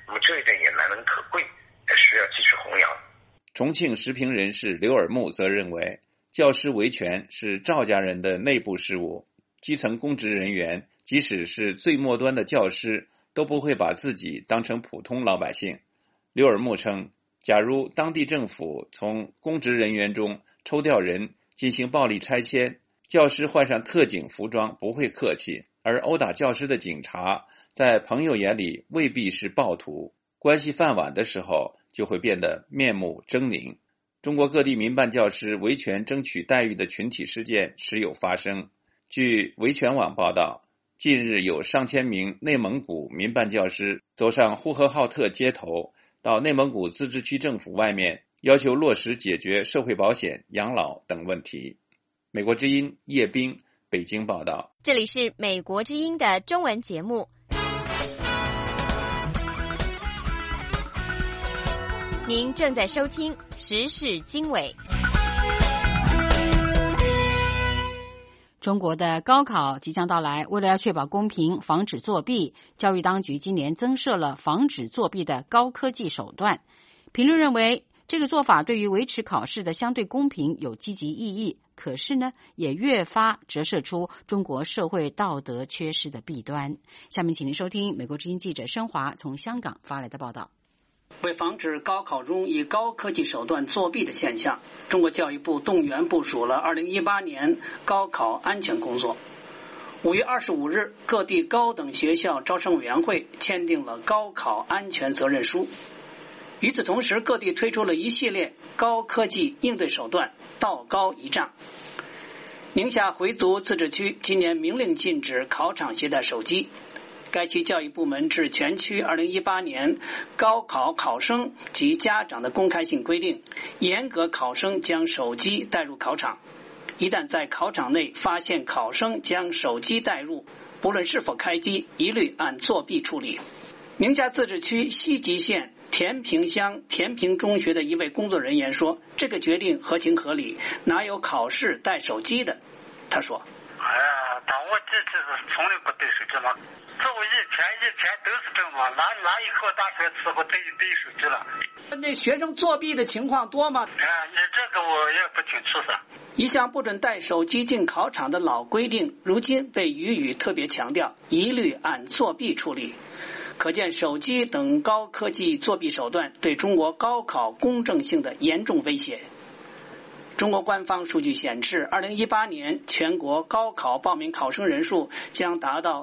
那么这一点也难能可贵，需要继续弘扬。 重庆时评人士刘尔木则认为，教师维权是赵家人的内部事务，基层公职人员即使是最末端的教师都不会把自己当成普通老百姓。刘尔木称，假如当地政府从公职人员中抽调人进行暴力拆迁，教师换上特警服装不会客气，而殴打教师的警察在朋友眼里未必是暴徒，关系饭碗的时候就会变得面目狰狞。中国各地民办教师维权争取待遇的群体事件时有发生。据维权网报道，近日有上千名内蒙古民办教师走上呼和浩特街头，到内蒙古自治区政府外面，要求落实解决社会保险、养老等问题。美国之音叶冰，北京报道。 这里是美国之音的中文节目。您正在收听时事经纬。 中国的高考即将到来，为了要确保公平，防止作弊，教育当局今年增设了防止作弊的高科技手段。评论认为，这个做法对于维持考试的相对公平有积极意义，可是呢，也越发折射出中国社会道德缺失的弊端。下面请您收听美国之音记者申华从香港发来的报道。 为防止高考中以高科技手段作弊的现象，中国教育部动员部署了2018年高考安全工作。5月25日，各地高等学校招生委员会签订了高考安全责任书。与此同时，各地推出了一系列高科技应对手段，道高一丈。宁夏回族自治区今年明令禁止考场携带手机。该区教育部门至全区2018年高考考生及家长的公开性规定，严格考生将手机带入考场。一旦在考场内发现考生将手机带入，不论是否开机，一律按作弊处理。宁夏自治区西吉县田平乡田平中学的一位工作人员说，这个决定合情合理，哪有考试带手机的？他说， 把握机制是从来不带手机嘛，作为以前都是这样嘛，哪一科大学时候带手机了？ 那学生作弊的情况多吗？ 你这个我也不清楚噻。 一向不准带手机进考场的老规定，如今被予以特别强调，一律按作弊处理。可见手机等高科技作弊手段对中国高考公正性的严重威胁。中国官方数据显示，2018年全国高考报名考生人数将达到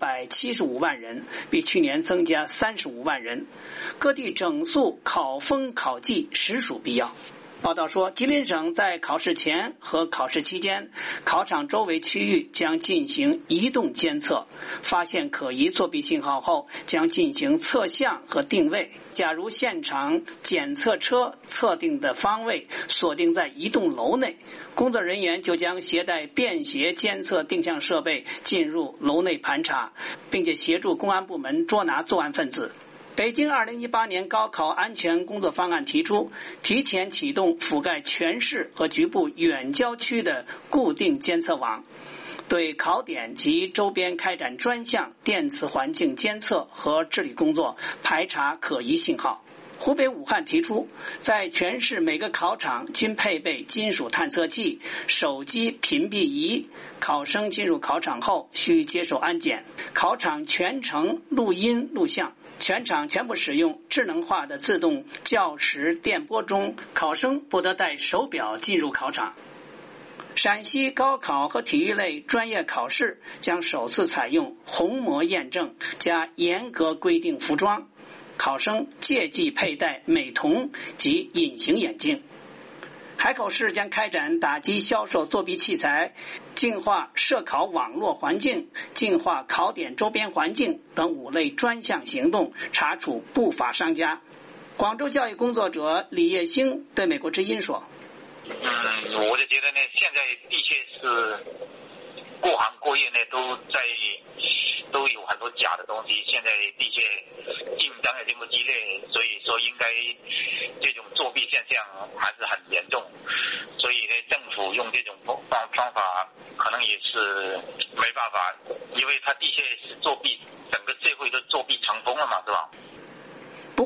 975万人，比去年增加35万人。各地整肃考风考纪实属必要。报道说，吉林省在考试前和考试期间，考场周围区域将进行移动监测，发现可疑作弊信号后，将进行测向和定位。假如现场检测车测定的方位锁定在一栋楼内，工作人员就将携带便携监测定向设备进入楼内盘查，并且协助公安部门捉拿作案分子。北京2018年高考安全工作方案提出，提前启动覆盖全市和局部远郊区的固定监测网，对考点及周边开展专项电磁环境监测和治理工作，排查可疑信号。湖北武汉提出，在全市每个考场均配备金属探测器、手机屏蔽仪，考生进入考场后需接受安检，考场全程录音录像，全场全部使用智能化的自动校时电波钟，考生不得带手表进入考场。陕西高考和体育类专业考试将首次采用虹膜验证加严格规定服装，考生切忌佩戴美瞳及隐形眼镜。海口市将开展打击销售作弊器材、净化涉考网络环境、净化考点周边环境等5类专项行动，查处不法商家。广州教育工作者李业兴对美国之音说， 我就觉得呢，现在的确是各行各业呢都有很多假的东西，现在的确竞争也这么激烈，所以说应该这种作弊现象还是很严重，所以呢，政府用这种方法可能也是没办法，因为他的确是作弊，整个社会都作弊成风了嘛，是吧？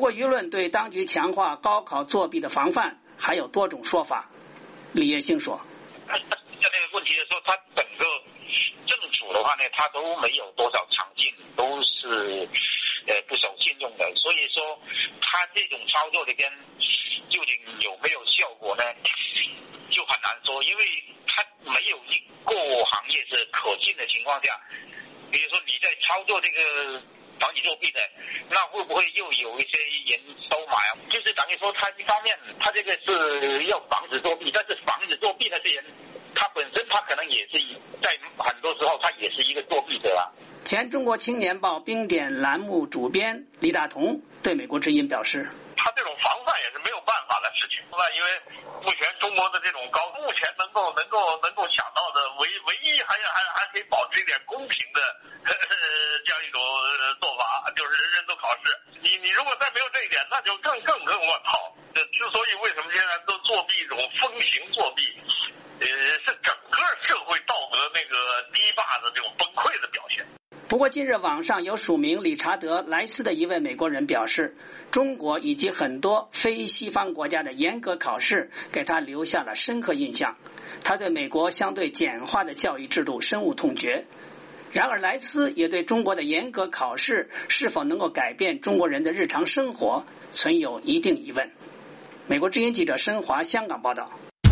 过舆论对当局强化高考作弊的防范还有多种说法。李业兴说， 在这个问题的时候，他整个政府的话呢，他都没有多少长进，都是不守信用的，所以说他这种操作里边究竟有没有效果呢，就很难说，因为他没有一个行业是可信的情况下，比如说你在操作这个防止作弊的，那会不会又有一些人收买啊？就是等于说，他一方面他这个是要防止作弊，但是防止作弊那些人，他本身他可能也是在很多时候他也是一个作弊者啊。 前中国青年报冰点栏目主编李大同对美国之音表示， 他这种防范也是没有办法的事情，因为目前中国的这种目前能够想到的唯一还可以保持一点公平的这样一种做法，就是人人都考试。你如果再没有这一点，那就更我操！之所以为什么现在都作弊一种风行作弊，是整个社会道德那个堤坝的这种崩溃的表现。 不过近日网上有署名理查德·莱斯的一位美国人表示，中国以及很多非西方国家的严格考试给他留下了深刻印象，他对美国相对简化的教育制度深恶痛绝。然而莱斯也对中国的严格考试是否能够改变中国人的日常生活存有一定疑问。美国之音记者申华香港报道。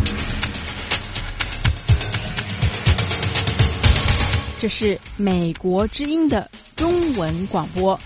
这是美国之音的中文广播。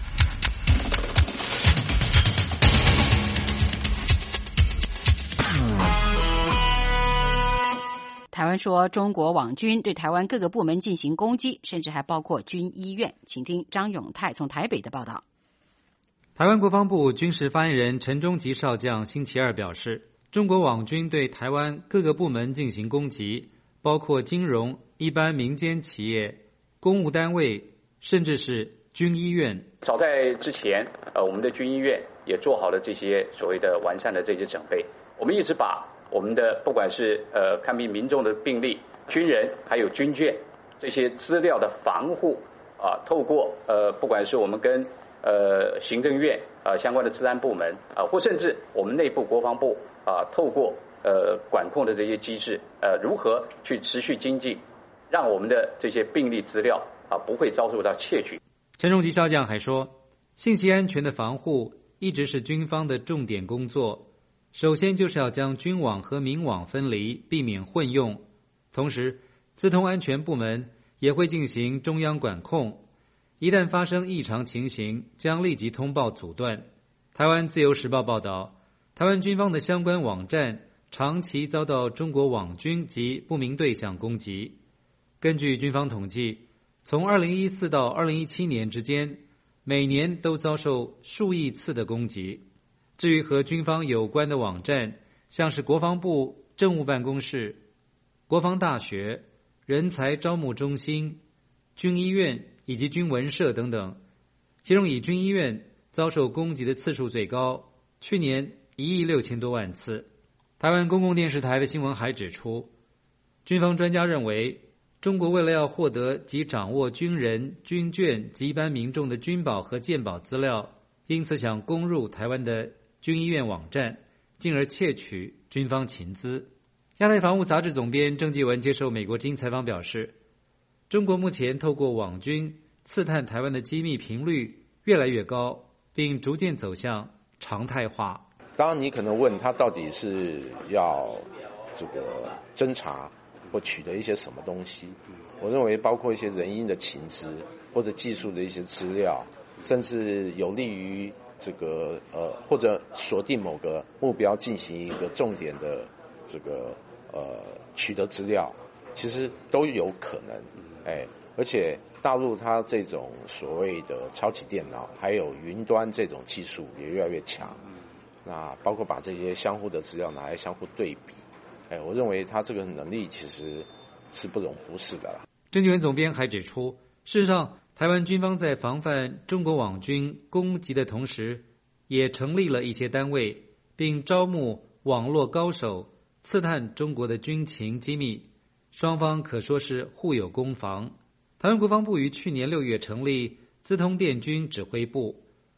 台湾说，中国网军对台湾各个部门进行攻击，甚至还包括军医院。请听张永泰从台北的报道。 台湾国防部军事发言人陈忠吉少将星期二表示，中国网军对台湾各个部门进行攻击，包括金融、一般民间企业、公务单位，甚至是军医院。 早在之前，我们的军医院也做好了这些所谓的完善的这些准备。我们一直把我们的不管是看病民众的病历、军人还有军眷这些资料的防护透过不管是我们跟行政院相关的治安部门或甚至我们内部国防部透过管控的这些机制如何去持续精进，让我们的这些病历资料不会遭受到窃取。 陈荣吉少将还说，信息安全的防护一直是军方的重点工作。首先就是要将军网和民网分离，避免混用。同时，资通安全部门也会进行中央管控，一旦发生异常情形，将立即通报阻断。台湾自由时报报道，台湾军方的相关网站长期遭到中国网军及不明对象攻击。根据军方统计，从2014到2017年之间，每年都遭受数亿次的攻击。至于和军方有关的网站，像是国防部政务办公室、国防大学、人才招募中心、军医院以及军文社等等，其中以军医院遭受攻击的次数最高，去年1.6亿多万次。台湾公共电视台的新闻还指出，军方专家认为，中国为了要获得及掌握军人、军眷及一般民众的军保和健保资料，因此想攻入台湾的军医院网站，进而窃取军方情资。亚太防务杂志总编郑继文接受美国之音采访表示，中国目前透过网军刺探台湾的机密频率越来越高，并逐渐走向常态化。 当然你可能问他到底是要这个侦查或取得一些什么东西，我认为包括一些人因的情资或者技术的一些资料，甚至有利于这个或者锁定某个目标进行一个重点的这个取得资料，其实都有可能。而且大陆它这种所谓的超级电脑还有云端这种技术也越来越强，那包括把这些相互的资料拿来相互对比，我认为它这个能力其实是不容忽视的啦。 郑继文总编还指出，事实上台湾军方在防范中国网军攻击的同时，也成立了一些单位，并招募网络高手刺探中国的军情机密，双方可说是互有攻防。台湾国防部于去年6月成立资通电军指挥部，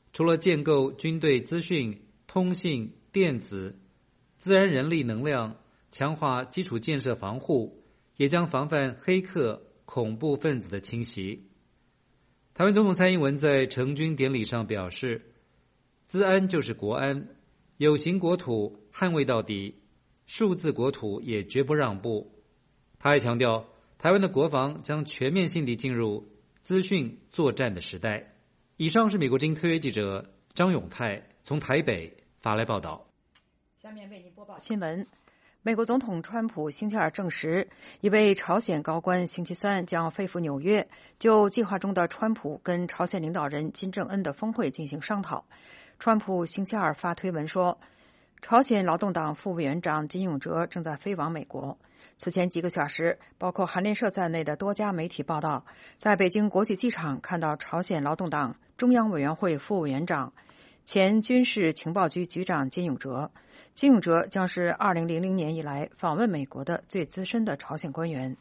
除了建构军队资讯、通信、电子、自然人力能量，强化基础建设防护，也将防范黑客、恐怖分子的侵袭。台湾总统蔡英文在成军典礼上表示，资安就是国安，有形国土捍卫到底，数字国土也绝不让步。他还强调，台湾的国防将全面性地进入资讯作战的时代。以上是美国之音特约记者张永泰从台北发来报道。 下面为您播报新闻。美国总统川普星期二证实，一位朝鲜高官星期三将飞赴纽约，就计划中的川普跟朝鲜领导人金正恩的峰会进行商讨。川普星期二发推文说，朝鲜劳动党副委员长金永哲正在飞往美国。此前几个小时，包括韩联社在内的多家媒体报道，在北京国际机场看到朝鲜劳动党中央委员会副委员长、前军事情报局局长金永哲。金永哲将是2000年以来访问美国的最资深的朝鲜官员。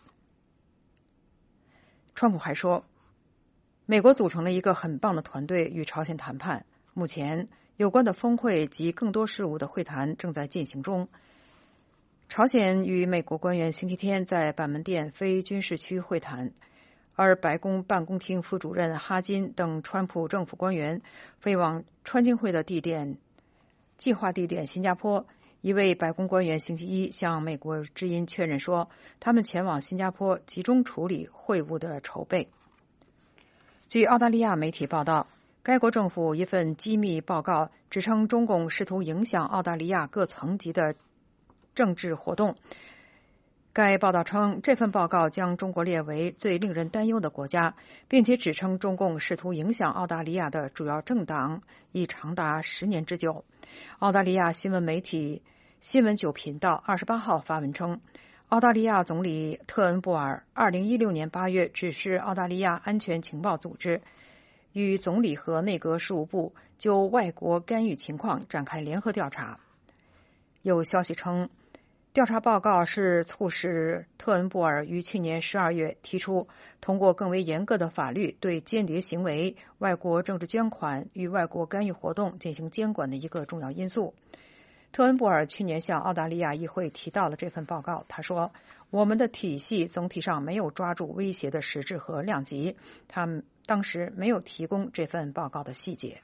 川普还说，美国组成了一个很棒的团队与朝鲜谈判，目前有关的峰会及更多事务的会谈正在进行中。朝鲜与美国官员星期天在板门店非军事区会谈，而白宫办公厅副主任哈金等川普政府官员飞往川金会的计划地点新加坡。一位白宫官员星期一向美国之音确认说，他们前往新加坡集中处理会晤的筹备。据澳大利亚媒体报道，该国政府一份机密报告指称，中共试图影响澳大利亚各层级的政治活动。该报道称，这份报告将中国列为最令人担忧的国家，并且指称中共试图影响澳大利亚的主要政党已长达10年之久。澳大利亚新闻媒体新闻9频道28号发文称，澳大利亚总理特恩布尔2016年8月指示澳大利亚安全情报组织与总理和内阁事务部就外国干预情况展开联合调查。有消息称，调查报告是促使特恩布尔于去年12月提出通过更为严格的法律对间谍行为、外国政治捐款与外国干预活动进行监管的一个重要因素。特恩布尔去年向澳大利亚议会提到了这份报告，他说，我们的体系总体上没有抓住威胁的实质和量级，他们当时没有提供这份报告的细节。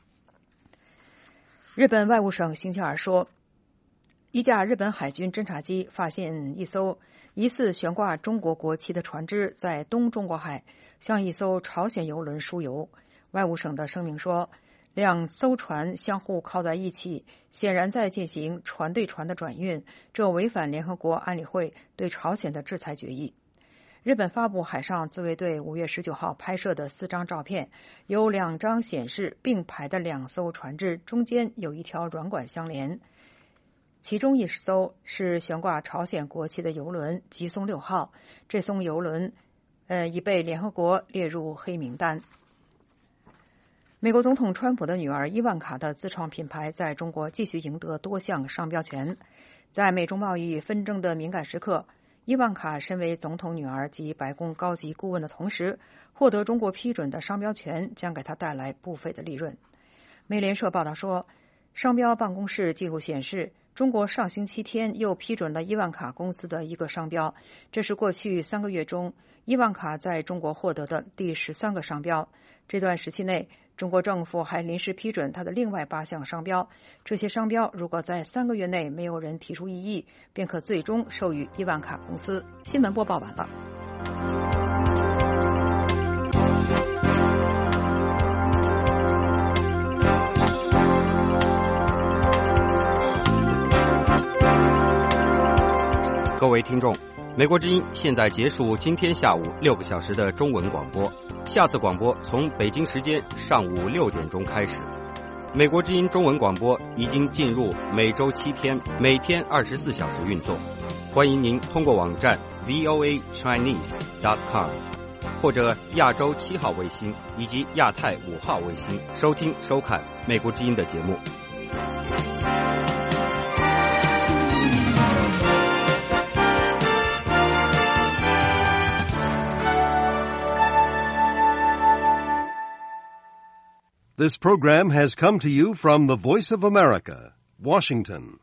日本外务省星期二说，一架日本海军侦察机发现一艘疑似悬挂中国国旗的船只在东中国海向一艘朝鲜油轮输油。外务省的声明说，2艘船相互靠在一起，显然在进行船对船的转运，这违反联合国安理会对朝鲜的制裁决议。日本发布海上自卫队5月19号拍摄的4张照片，有2张显示并排的2艘船只中间有一条软管相连，其中一艘是悬挂朝鲜国旗的油轮吉松6号，这艘油轮已被联合国列入黑名单。美国总统川普的女儿伊万卡的自创品牌在中国继续赢得多项商标权。在美中贸易纷争的敏感时刻，伊万卡身为总统女儿及白宫高级顾问的同时，获得中国批准的商标权将给她带来不菲的利润。美联社报道说，商标办公室记录显示，中国上星期天又批准了伊万卡公司的一个商标，这是过去3个月中伊万卡在中国获得的第13个商标。这段时期内，中国政府还临时批准他的另外8项商标，这些商标如果在3个月内没有人提出异议，便可最终授予伊万卡公司。新闻播报完了。 各位听众，美国之音现在结束今天下午6个小时的中文广播，下次广播从北京时间上午6点钟开始。美国之音中文广播已经进入每周7天，每天24小时运作。欢迎您通过网站 voachinese.com 或者亚洲7号卫星以及亚太5号卫星收听收看美国之音的节目。 This program has come to you from the Voice of America, Washington.